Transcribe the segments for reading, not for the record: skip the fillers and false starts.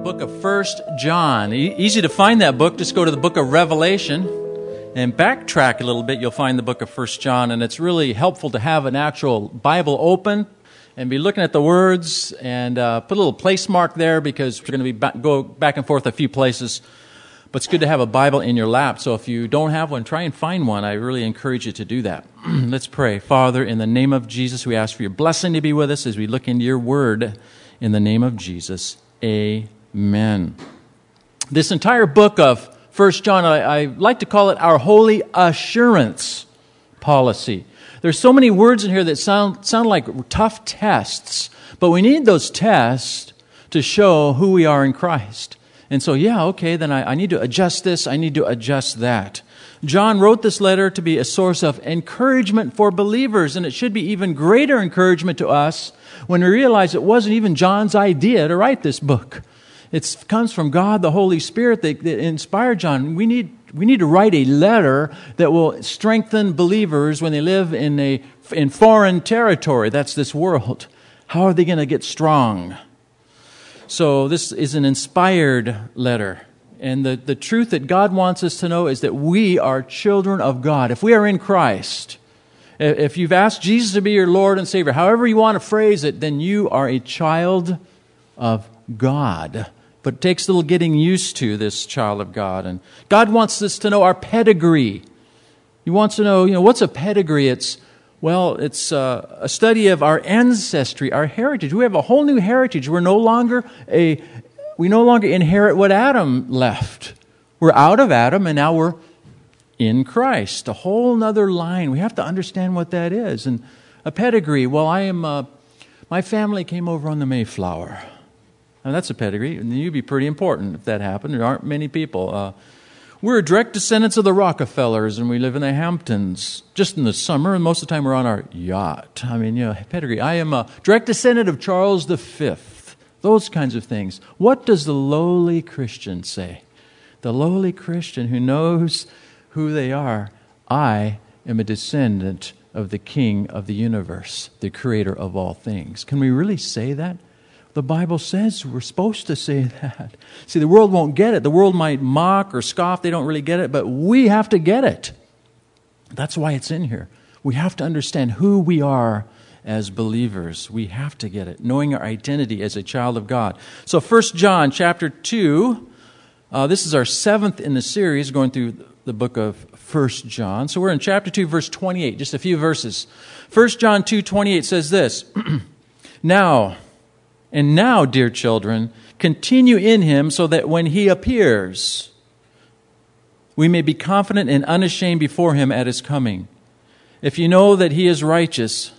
book of 1 John. Easy to find that book. Just go to the book of Revelation and backtrack a little bit. You'll find the book of 1 John, and it's really helpful to have an actual Bible open and be looking at the words and put a little place mark there because we're going to go back and forth a few places. But it's good to have a Bible in your lap. So if you don't have one, try and find one. I really encourage you to do that. Let's pray. Father, in the name of Jesus, we ask for your blessing to be with us as we look into your word. In the name of Jesus, amen. This entire book of 1 John, I like to call it our holy assurance policy. There's so many words in here that sound like tough tests, but we need those tests to show who we are in Christ. And so, then I need to adjust this, I need to adjust that. John wrote this letter to be a source of encouragement for believers, and it should be even greater encouragement to us when we realize it wasn't even John's idea to write this book. It comes from God, the Holy Spirit, that inspired John. We need to write a letter that will strengthen believers when they live in foreign territory. That's this world. How are they going to get strong? So this is an inspired letter. And the truth that God wants us to know is that we are children of God. If we are in Christ, if you've asked Jesus to be your Lord and Savior, however you want to phrase it, then you are a child of God. But it takes a little getting used to, this child of God. And God wants us to know our pedigree. He wants to know, what's a pedigree? It's a study of our ancestry, our heritage. We have a whole new heritage. We no longer inherit what Adam left. We're out of Adam, and now we're in Christ. A whole nother line. We have to understand what that is. And a pedigree. Well, my family came over on the Mayflower. Now that's a pedigree, and you'd be pretty important if that happened. There aren't many people. We're direct descendants of the Rockefellers, and we live in the Hamptons. Just in the summer, and most of the time we're on our yacht. Pedigree. I am a direct descendant of Charles V. Those kinds of things. What does the lowly Christian say? The lowly Christian who knows who they are. I am a descendant of the King of the universe, the Creator of all things. Can we really say that? The Bible says we're supposed to say that. See, the world won't get it. The world might mock or scoff. They don't really get it, but we have to get it. That's why it's in here. We have to understand who we are as believers. We have to get it, knowing our identity as a child of God. So 1 John chapter 2, this is our 7th in the series going through the book of 1 John. So we're in chapter 2, verse 28, just a few verses. 1 John 2:28 says this, Now, dear children, continue in him so that when he appears, we may be confident and unashamed before him at his coming. If you know that he is righteous,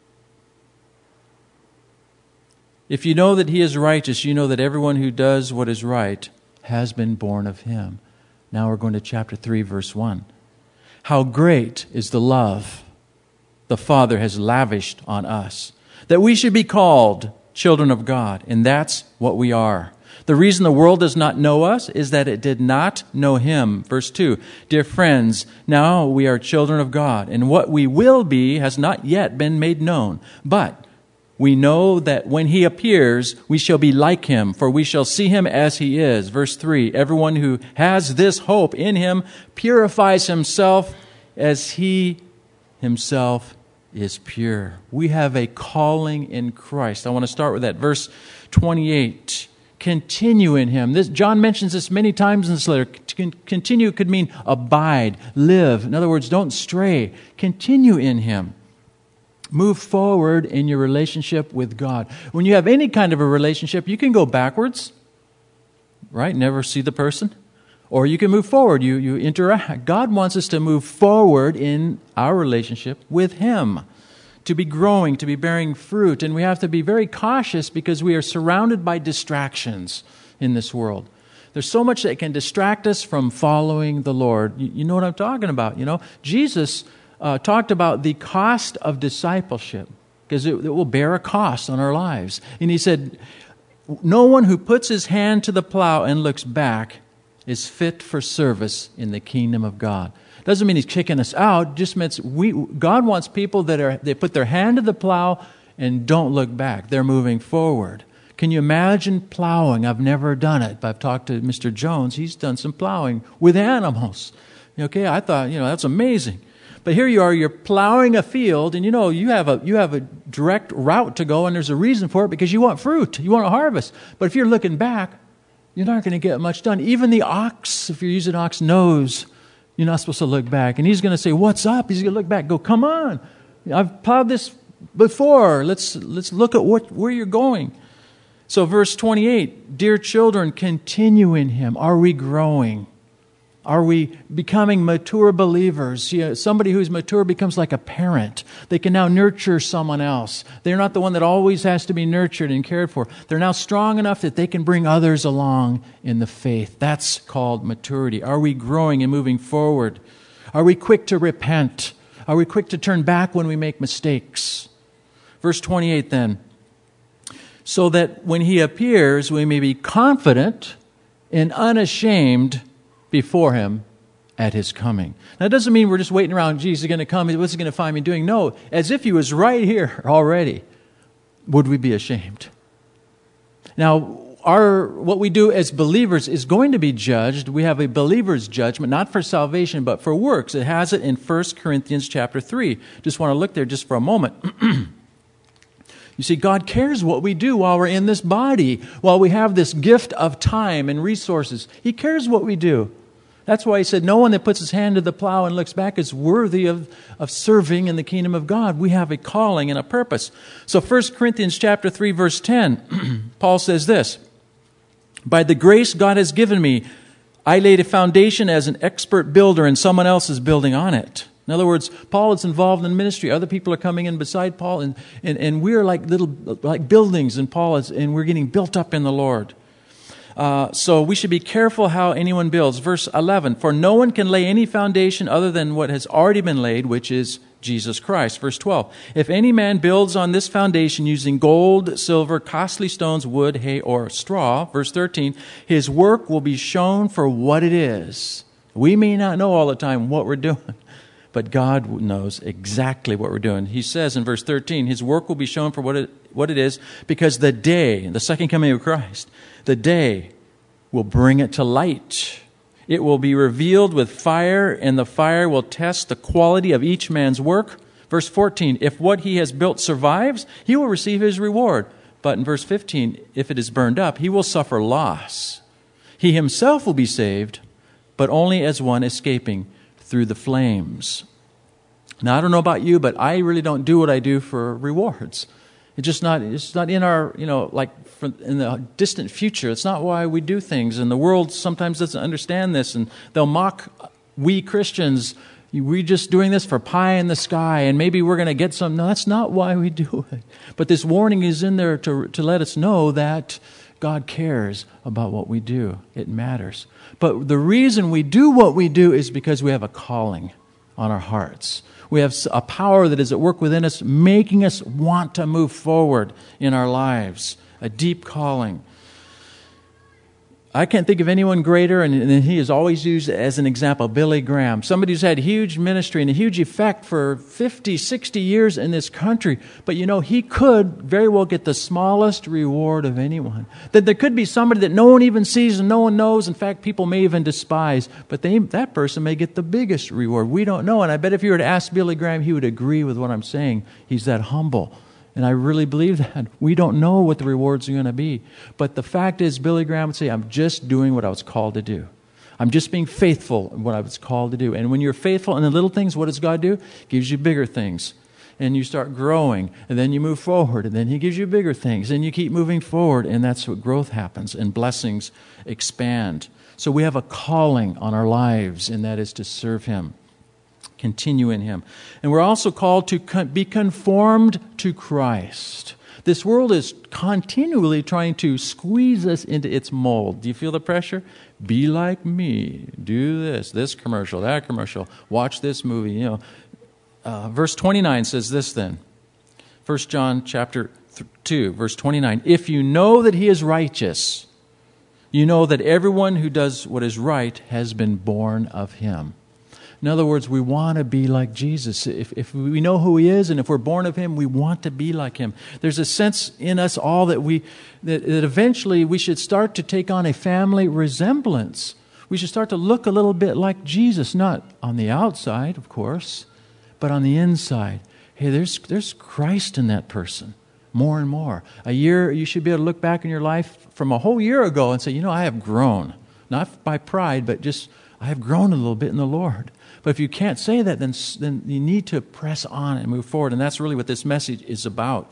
you know that everyone who does what is right has been born of him. Now we're going to chapter 3, verse 1. How great is the love the Father has lavished on us, that we should be called children of God, and that's what we are. The reason the world does not know us is that it did not know him. Verse 2, Dear friends, now we are children of God, and what we will be has not yet been made known. But we know that when he appears, we shall be like him, for we shall see him as he is. Verse 3, Everyone who has this hope in him purifies himself as he himself is pure. We have a calling in Christ. I want to start with that. Verse 28. Continue in him. John mentions this many times in this letter. Continue could mean abide, live. In other words, don't stray. Continue in him. Move forward in your relationship with God. When you have any kind of a relationship, you can go backwards, right? Never see the person. Or you can move forward. You interact. God wants us to move forward in our relationship with him, to be growing, to be bearing fruit. And we have to be very cautious because we are surrounded by distractions in this world. There's so much that can distract us from following the Lord. You know what I'm talking about. Jesus talked about the cost of discipleship because it will bear a cost on our lives. And he said, no one who puts his hand to the plow and looks back is fit for service in the kingdom of God. Doesn't mean he's kicking us out. It just means God wants people they put their hand to the plow and don't look back. They're moving forward. Can you imagine plowing? I've never done it, but I've talked to Mr. Jones. He's done some plowing with animals. Okay, I thought, that's amazing. But here you are, you're plowing a field, and you have a direct route to go, and there's a reason for it, because you want fruit, you want to harvest. But if you're looking back, you're not going to get much done. Even the ox, if you're using ox, knows you're not supposed to look back. And he's going to say, what's up? He's going to look back, go, come on. I've plowed this before. Let's look at where you're going. So verse 28, dear children, continue in Him. Are we growing? Are we becoming mature believers? Somebody who's mature becomes like a parent. They can now nurture someone else. They're not the one that always has to be nurtured and cared for. They're now strong enough that they can bring others along in the faith. That's called maturity. Are we growing and moving forward? Are we quick to repent? Are we quick to turn back when we make mistakes? Verse 28 then. So that when He appears, we may be confident and unashamed before Him at His coming. Now, it doesn't mean we're just waiting around, Jesus is going to come, what's He going to find me doing? No, as if He was right here already, would we be ashamed? Now, what we do as believers is going to be judged. We have a believer's judgment, not for salvation, but for works. It has it in 1 Corinthians chapter 3. Just want to look there just for a moment. You see, God cares what we do while we're in this body, while we have this gift of time and resources. He cares what we do. That's why He said, no one that puts his hand to the plow and looks back is worthy of serving in the kingdom of God. We have a calling and a purpose. So 1 Corinthians chapter 3, verse 10, Paul says this, by the grace God has given me, I laid a foundation as an expert builder and someone else is building on it. In other words, Paul is involved in ministry. Other people are coming in beside Paul, and we're like buildings, and and we're getting built up in the Lord. So we should be careful how anyone builds. Verse 11, for no one can lay any foundation other than what has already been laid, which is Jesus Christ. Verse 12, if any man builds on this foundation using gold, silver, costly stones, wood, hay, or straw. Verse 13, his work will be shown for what it is. We may not know all the time what we're doing, but God knows exactly what we're doing. He says in verse 13, His work will be shown for what it is, because the day, the second coming of Christ, the day will bring it to light. It will be revealed with fire, and the fire will test the quality of each man's work. Verse 14, if what he has built survives, he will receive his reward. But in verse 15, if it is burned up, he will suffer loss. He himself will be saved, but only as one escaping through the flames. Now, I don't know about you, but I really don't do what I do for rewards. It's not in our, in the distant future. It's not why we do things. And the world sometimes doesn't understand this, and they'll mock we Christians. We're just doing this for pie in the sky, and maybe we're going to get some. No, that's not why we do it. But this warning is in there to let us know that God cares about what we do. It matters. But the reason we do what we do is because we have a calling on our hearts. We have a power that is at work within us, making us want to move forward in our lives. A deep calling. I can't think of anyone greater, and he is always used as an example, Billy Graham. Somebody who's had huge ministry and a huge effect for 50, 60 years in this country. But he could very well get the smallest reward of anyone. That there could be somebody that no one even sees and no one knows. In fact, people may even despise. But that person may get the biggest reward. We don't know. And I bet if you were to ask Billy Graham, he would agree with what I'm saying. He's that humble. And I really believe that. We don't know what the rewards are going to be. But the fact is, Billy Graham would say, I'm just doing what I was called to do. I'm just being faithful in what I was called to do. And when you're faithful in the little things, what does God do? He gives you bigger things. And you start growing. And then you move forward. And then He gives you bigger things. And you keep moving forward. And that's what growth happens. And blessings expand. So we have a calling on our lives, and that is to serve Him. Continue in Him. And we're also called to be conformed to Christ. This world is continually trying to squeeze us into its mold. Do you feel the pressure? Be like me. Do this commercial, that commercial. Watch this movie. Verse 29 says this then. 1 John chapter 2, verse 29. If you know that He is righteous, you know that everyone who does what is right has been born of Him. In other words, we want to be like Jesus. If we know who He is and if we're born of Him, we want to be like Him. There's a sense in us all that eventually we should start to take on a family resemblance. We should start to look a little bit like Jesus, not on the outside, of course, but on the inside. Hey, there's Christ in that person, more and more. You should be able to look back in your life from a whole year ago and say, I have grown. Not by pride, but just I have grown a little bit in the Lord. But if you can't say that, then you need to press on and move forward. And that's really what this message is about.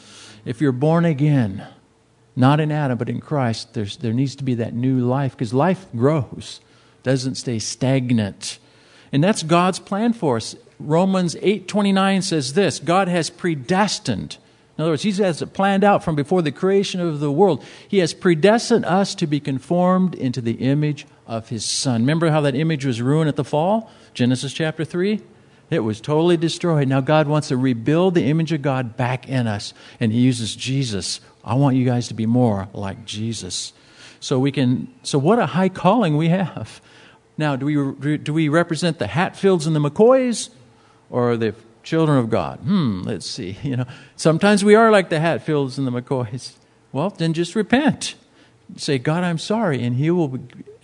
If you're born again, not in Adam, but in Christ, there needs to be that new life. Because life grows, doesn't stay stagnant. And that's God's plan for us. Romans 8:29 says this, God has predestined. In other words, He has it planned out from before the creation of the world. He has predestined us to be conformed into the image of His Son. Remember how that image was ruined at the fall? Genesis chapter 3? It was totally destroyed. Now God wants to rebuild the image of God back in us. And He uses Jesus. I want you guys to be more like Jesus. So what a high calling we have. Now, do we represent the Hatfields and the McCoys or the children of God? Let's see. Sometimes we are like the Hatfields and the McCoys. Well, then just repent. Say, God, I'm sorry. And He will,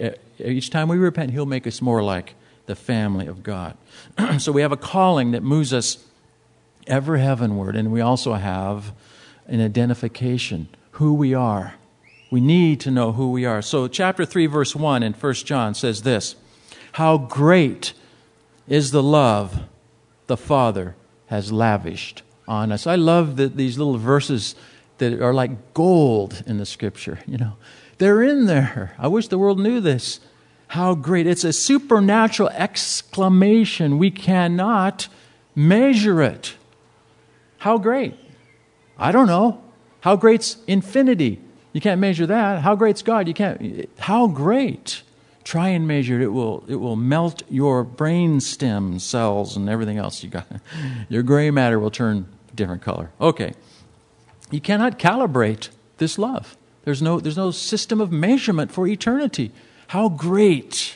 each time we repent, He'll make us more like the family of God. So we have a calling that moves us ever heavenward. And we also have an identification, who we are. We need to know who we are. So chapter 3, verse 1 in 1 John says this, how great is the love the Father has lavished on us. I love these little verses that are like gold in the Scripture. They're in there. I wish the world knew this. How great. It's a supernatural exclamation. We cannot measure it. How great? I don't know. How great's infinity? You can't measure that. How great's God? You can't. How great? Try and measure it. It will melt your brain stem cells and everything else you got. Your gray matter will turn a different color. Okay. You cannot calibrate this love. There's no system of measurement for eternity. How great.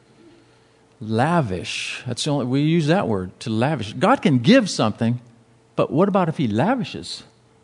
Lavish. We use that word, to lavish. God can give something, but what about if He lavishes?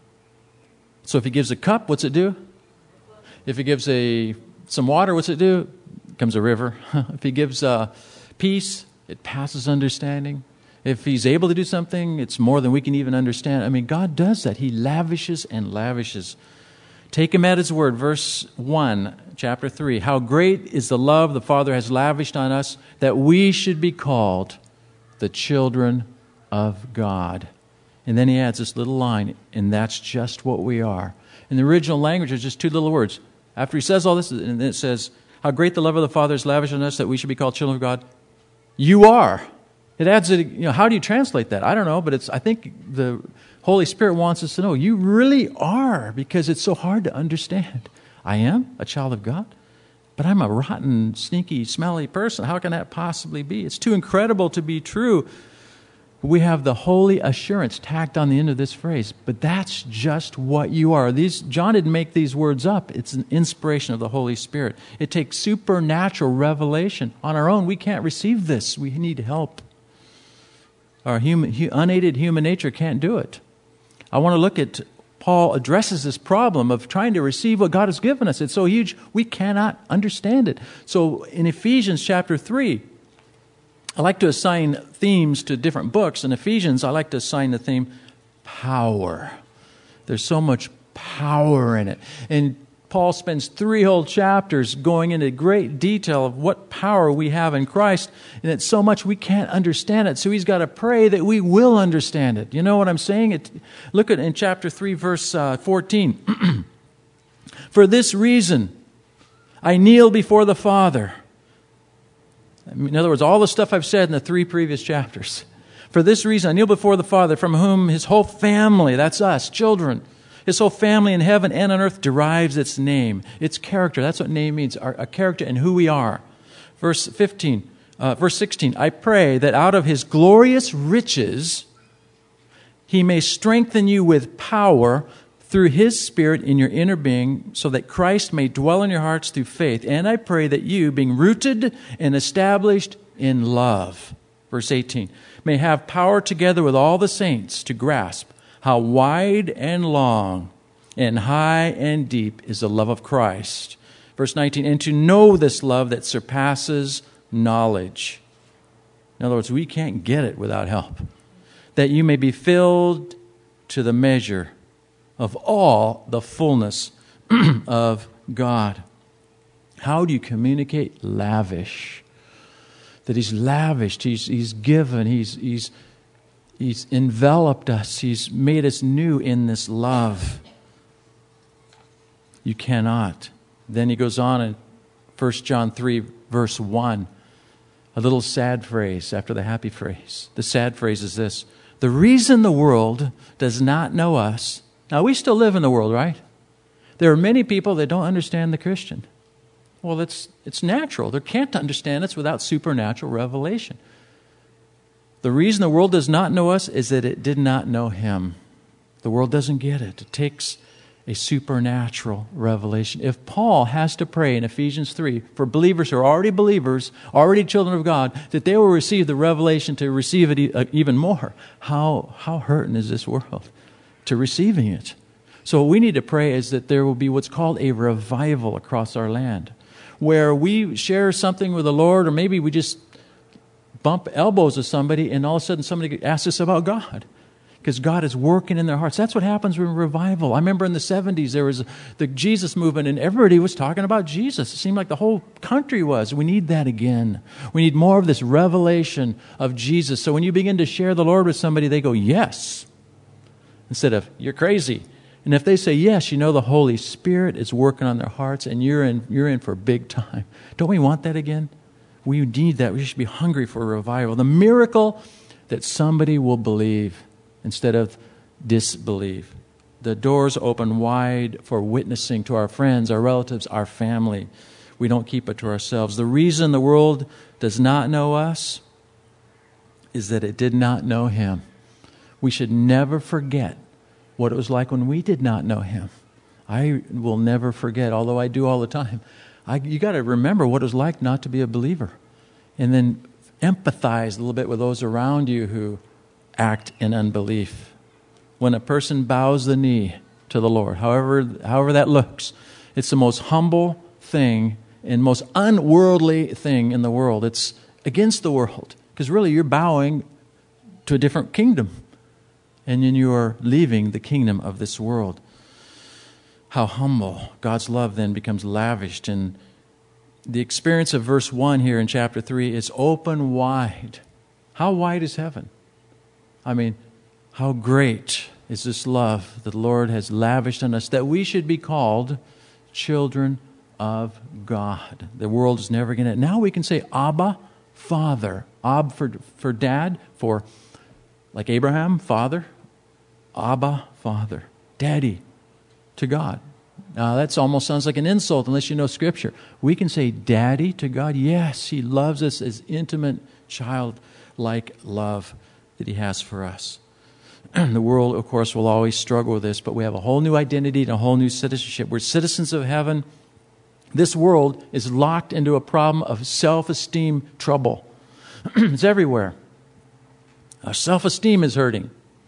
So if He gives a cup, what's it do? If He gives some water, what's it do? It becomes a river. If He gives peace, it passes understanding. If He's able to do something, it's more than we can even understand. God does that. He lavishes and lavishes. Take Him at His word. Verse 1, chapter 3. How great is the love the Father has lavished on us that we should be called the children of God. And then He adds this little line, and that's just what we are. In the original language, there's just two little words. After He says all this, and then it says, how great the love of the Father is lavished on us that we should be called children of God. You are. It adds it. How do you translate that? I don't know, but I think the Holy Spirit wants us to know you really are, because it's so hard to understand. I am a child of God, but I'm a rotten, sneaky, smelly person. How can that possibly be? It's too incredible to be true. We have the holy assurance tacked on the end of this phrase, but that's just what you are. John didn't make these words up. It's an inspiration of the Holy Spirit. It takes supernatural revelation. On our own, we can't receive this. We need help. Our unaided human nature can't do it. I want to look at Paul addresses this problem of trying to receive what God has given us. It's so huge, we cannot understand it. So in Ephesians chapter 3, I like to assign themes to different books. In Ephesians, I like to assign the theme power. There's so much power in it. And Paul spends 3 whole chapters going into great detail of what power we have in Christ. And it's so much we can't understand it. So he's got to pray that we will understand it. You know what I'm saying? Look at in chapter 3, verse 14. For this reason, I kneel before the Father. In other words, all the stuff I've said in the 3 previous chapters. For this reason, I kneel before the Father, from whom His whole family, that's us, children, His whole family in heaven and on earth derives its name, its character. That's what name means, a character and who we are. Verse 16, I pray that out of His glorious riches, He may strengthen you with power through His Spirit in your inner being, so that Christ may dwell in your hearts through faith. And I pray that you, being rooted and established in love. verse 18, may have power together with all the saints to grasp how wide and long and high and deep is the love of Christ. Verse 19, and to know this love that surpasses knowledge. In other words, we can't get it without help. That you may be filled to the measure of all the fullness of God. How do you communicate? Lavish. That He's lavished, He's given, He's enveloped us, He's made us new in this love. You cannot. Then he goes on in 1 John 3, verse 1, a little sad phrase after the happy phrase. The sad phrase is this: the reason the world does not know us. Now, we still live in the world, right? There are many people that don't understand the Christian. Well, it's natural. They can't understand us without supernatural revelation. The reason the world does not know us is that it did not know Him. The world doesn't get it. It takes a supernatural revelation. If Paul has to pray in Ephesians 3 for believers who are already believers, already children of God, that they will receive the revelation to receive it even more, how hurting is this world to receiving it? So what we need to pray is that there will be what's called a revival across our land, where we share something with the Lord, or maybe we just bump elbows with somebody and all of a sudden somebody asks us about God. Because God is working in their hearts. That's what happens with revival. I remember in the 70s there was the Jesus movement and everybody was talking about Jesus. It seemed like the whole country was. We need that again. We need more of this revelation of Jesus. So when you begin to share the Lord with somebody, they go, yes, instead of, you're crazy. And if they say yes, you know the Holy Spirit is working on their hearts and you're in for big time. Don't we want that again? We need that. We should be hungry for revival. The miracle that somebody will believe instead of disbelieve. The doors open wide for witnessing to our friends, our relatives, our family. We don't keep it to ourselves. The reason the world does not know us is that it did not know Him. We should never forget what it was like when we did not know Him. I will never forget, although I do all the time. You got to remember what it was like not to be a believer. And then empathize a little bit with those around you who act in unbelief. When a person bows the knee to the Lord, however that looks, it's the most humble thing and most unworldly thing in the world. It's against the world, because really you're bowing to a different kingdom, and then you are leaving the kingdom of this world. How humble. God's love then becomes lavished, and the experience of verse 1 here in chapter 3 is open wide. How wide is heaven? I mean, how great is this love that the Lord has lavished on us, that we should be called children of God. The world is never going to. Now we can say, Abba, Father. Ab for dad, for like Abraham, father. Abba, Father. Daddy to God. Now that almost sounds like an insult unless you know Scripture. We can say Daddy to God. Yes, He loves us as intimate, child-like love that He has for us. The world, of course, will always struggle with this, but we have a whole new identity and a whole new citizenship. We're citizens of heaven. This world is locked into a problem of self-esteem trouble. It's everywhere. Our self-esteem is hurting.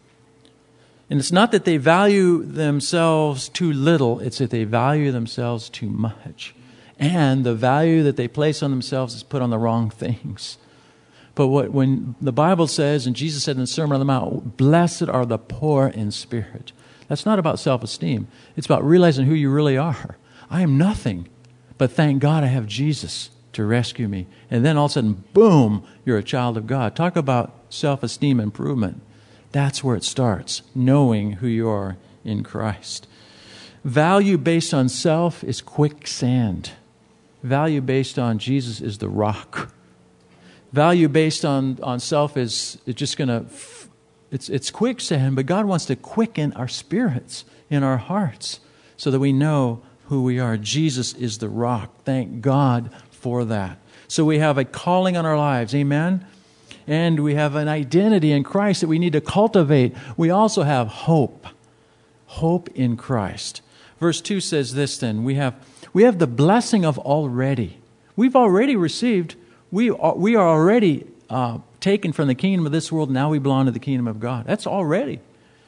And it's not that they value themselves too little, it's that they value themselves too much. And the value that they place on themselves is put on the wrong things. But when the Bible says, and Jesus said in the Sermon on the Mount, blessed are the poor in spirit. That's not about self-esteem. It's about realizing who you really are. I am nothing, but thank God I have Jesus to rescue me. And then all of a sudden, boom, you're a child of God. Talk about self-esteem improvement. That's where it starts, knowing who you are in Christ. Value based on self is quicksand. Value based on Jesus is the rock. Value based on self is just going to, it's quicksand, but God wants to quicken our spirits in our hearts so that we know who we are. Jesus is the rock. Thank God for that. So we have a calling on our lives. Amen? And we have an identity in Christ that we need to cultivate. We also have hope. Hope in Christ. Verse 2 says this then. We have the blessing of already. We've already received. We are already taken from the kingdom of this world. Now we belong to the kingdom of God. That's already.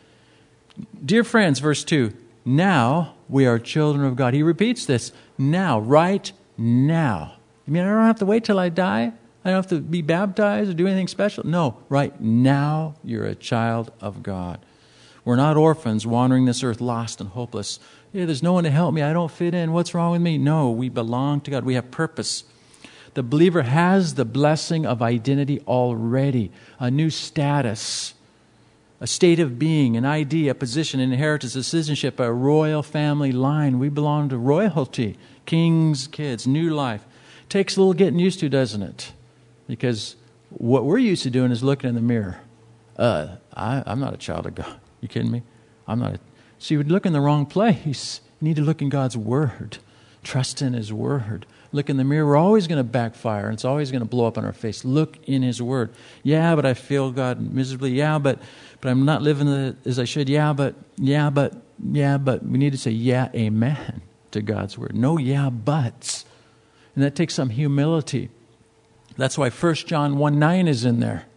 Dear friends, verse 2, now we are children of God. He repeats this. Now, right now. You mean I don't have to wait till I die? I don't have to be baptized or do anything special? No, right now you're a child of God. We're not orphans wandering this earth lost and hopeless. Yeah, there's no one to help me. I don't fit in. What's wrong with me? No, we belong to God. We have purpose. The believer has the blessing of identity already, a new status, a state of being, an ID, a position, an inheritance, a citizenship, a royal family line. We belong to royalty, king's kids, new life. Takes a little getting used to, doesn't it? Because what we're used to doing is looking in the mirror. I'm not a child of God. You kidding me? I'm not. So you would look in the wrong place. You need to look in God's Word. Trust in His Word. Look in the mirror. We're always going to backfire, and it's always going to blow up on our face. Look in His Word. Yeah, but I feel God miserably. Yeah, but I'm not living as I should. Yeah, but. We need to say, yeah, amen to God's Word. No yeah, buts. And that takes some humility. That's why 1 John 1:9 is in there.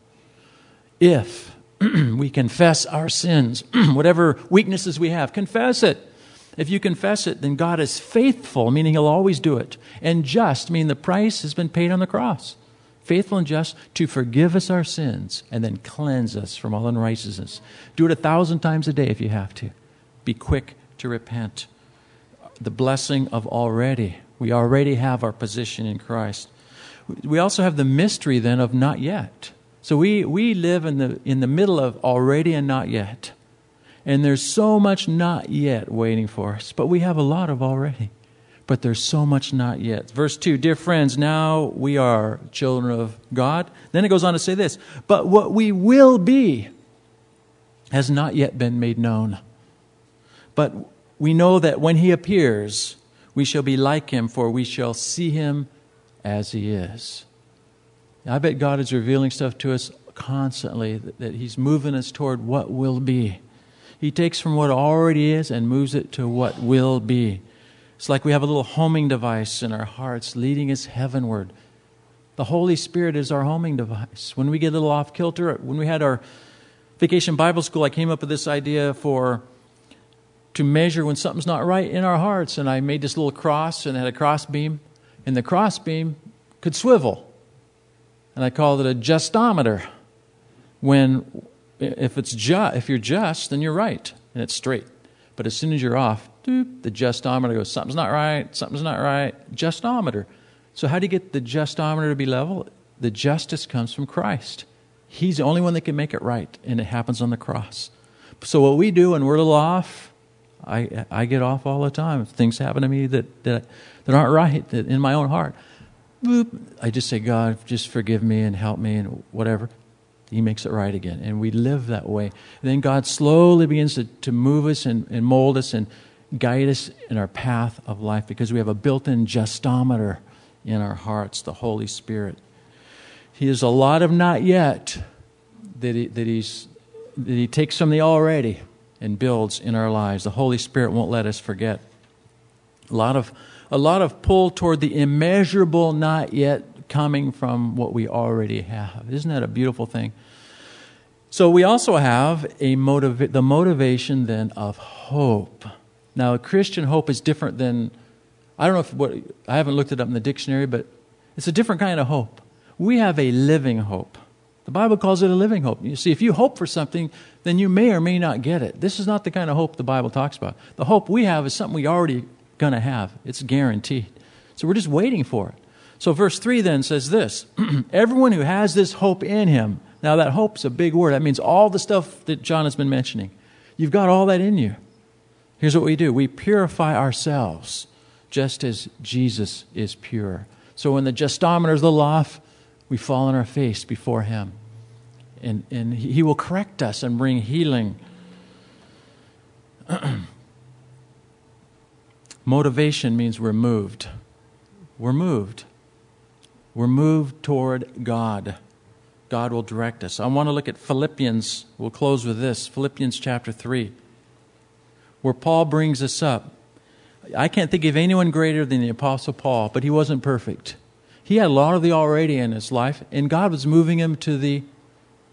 If we confess our sins, whatever weaknesses we have, confess it. If you confess it, then God is faithful, meaning He'll always do it. And just, meaning the price has been paid on the cross. Faithful and just to forgive us our sins and then cleanse us from all unrighteousness. Do it 1,000 times a day if you have to. Be quick to repent. The blessing of already. We already have our position in Christ. We also have the mystery then of not yet. So we live in the middle of already and not yet. And there's so much not yet waiting for us. But we have a lot of already. But there's so much not yet. Verse 2, dear friends, now we are children of God. Then it goes on to say this, but what we will be has not yet been made known. But we know that when He appears, we shall be like Him, for we shall see Him as He is. I bet God is revealing stuff to us constantly, that He's moving us toward what will be. He takes from what already is and moves it to what will be. It's like we have a little homing device in our hearts leading us heavenward. The Holy Spirit is our homing device. When we get a little off kilter, when we had our Vacation Bible School, I came up with this idea to measure when something's not right in our hearts. And I made this little cross and it had a cross beam. And the cross beam could swivel. And I called it a justometer. If you're just, then you're right. And it's straight. But as soon as you're off, the justometer goes, something's not right. Justometer. So how do you get the justometer to be level? The justice comes from Christ. He's the only one that can make it right. And it happens on the cross. So what we do when we're a little off, I get off all the time. Things happen to me that aren't right in my own heart. Boop. I just say, God, just forgive me and help me and whatever. He makes it right again. And we live that way. And then God slowly begins to move us and mold us and guide us in our path of life because we have a built-in justometer in our hearts, the Holy Spirit. He has a lot of not yet that He takes from the already and builds in our lives. The Holy Spirit won't let us forget. A lot of pull toward the immeasurable not yet coming from what we already have. Isn't that a beautiful thing? So we also have the motivation then of hope. Now, Christian hope is different than, I haven't looked it up in the dictionary, but it's a different kind of hope. We have a living hope. The Bible calls it a living hope. You see, if you hope for something, then you may or may not get it. This is not the kind of hope the Bible talks about. The hope we have is something we already going to have. It's guaranteed. So we're just waiting for it. So verse 3 then says this, everyone who has this hope in him. Now that hope's a big word. That means all the stuff that John has been mentioning. You've got all that in you. Here's what we do. We purify ourselves just as Jesus is pure. So when the justometer's a little off, we fall on our face before Him. And He will correct us and bring healing. Motivation means we're moved. We're moved. We're moved toward God. God will direct us. I want to look at Philippians. We'll close with this. Philippians chapter 3. Where Paul brings us up. I can't think of anyone greater than the Apostle Paul, but he wasn't perfect. He had a lot of the already in his life, and God was moving him to the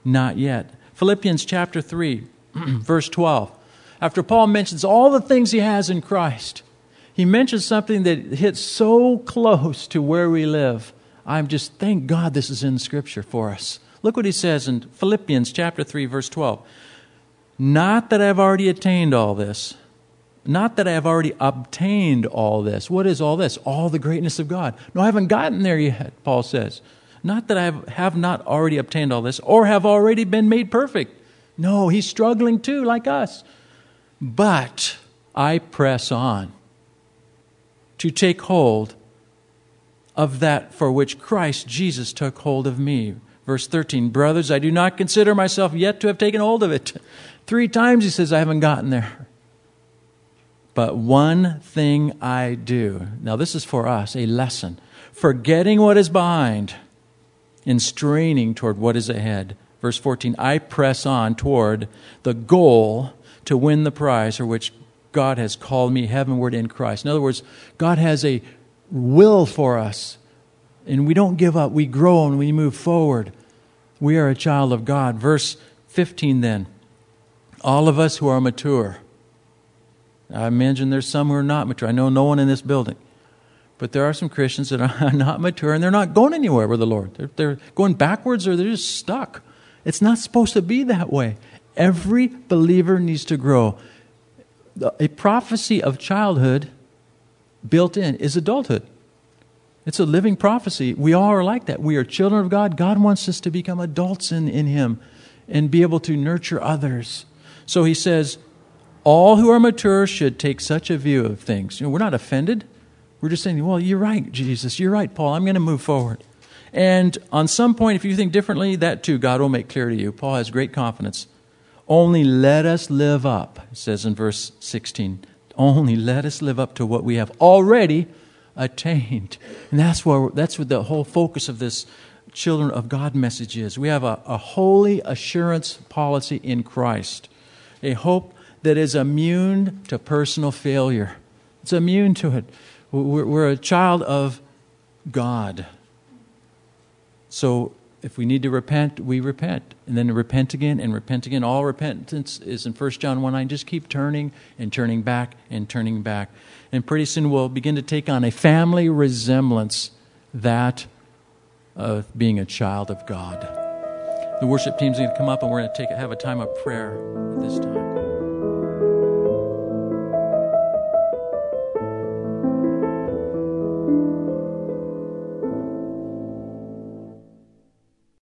Not yet. Philippians chapter 3, verse 12. After Paul mentions all the things he has in Christ, he mentions something that hits so close to where we live. I'm just, thank God this is in Scripture for us. Look what he says in Philippians chapter 3, verse 12. Not that I have already attained all this. Not that I have already obtained all this. What is all this? All the greatness of God. No, I haven't gotten there yet, Paul says. Not that I have not already obtained all this or have already been made perfect. No, he's struggling too, like us. But I press on to take hold of that for which Christ Jesus took hold of me. Verse 13, brothers, I do not consider myself yet to have taken hold of it. 3 times he says, I haven't gotten there. But one thing I do. Now this is for us, a lesson. Forgetting what is behind and straining toward what is ahead. Verse 14, I press on toward the goal to win the prize for which God has called me heavenward in Christ. In other words, God has a will for us. And we don't give up. We grow and we move forward. We are a child of God. Verse 15 then. All of us who are mature. I imagine there's some who are not mature. I know no one in this building. But there are some Christians that are not mature and they're not going anywhere with the Lord. They're going backwards or they're just stuck. It's not supposed to be that way. Every believer needs to grow. A prophecy of childhood built in is adulthood. It's a living prophecy. We all are like that. We are children of God. God wants us to become adults in Him and be able to nurture others. So He says, all who are mature should take such a view of things. We're not offended. We're just saying, well, you're right, Jesus. You're right, Paul. I'm going to move forward. And on some point, if you think differently, that too, God will make clear to you. Paul has great confidence. Only let us live up, it says in verse 16. Only let us live up to what we have already attained. And that's what the whole focus of this Children of God message is. We have a holy assurance policy in Christ. A hope that is immune to personal failure. It's immune to it. We're a child of God. So if we need to repent, we repent. And then repent again and repent again. All repentance is in 1 John 1:9. Just keep turning and turning back and turning back. And pretty soon we'll begin to take on a family resemblance, that of being a child of God. The worship team's going to come up and we're going to have a time of prayer at this time.